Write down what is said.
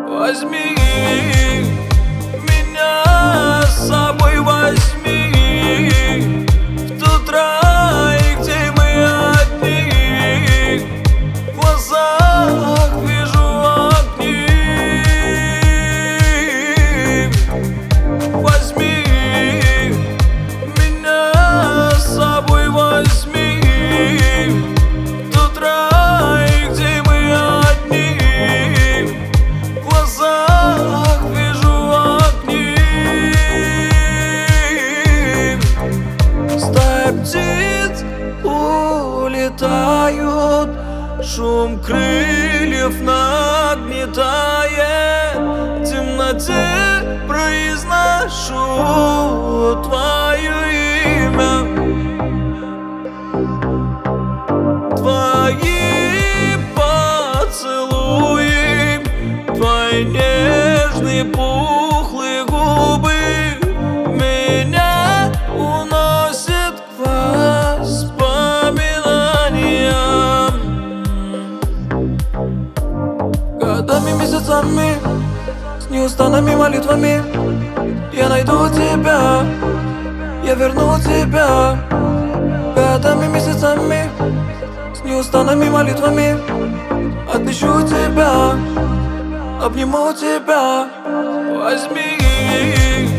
Возьми меня с собой, возьми в тот рай, где мы одни. В глазах вижу огни. Возьми меня с собой, возьми в тот рай, где мы одни. В глазах вижу огни. Стая птиц улетают, шум крыльев нагнетает. В темноте произношу твое имя. Твои поцелуи, твои нежные пухлые губы меня уносят к воспоминаниям. Годами, месяцами, с неустанными молитвами я найду тебя, я верну тебя. Годами, месяцами, с неустанными молитвами отыщу тебя, обниму тебя. Возьми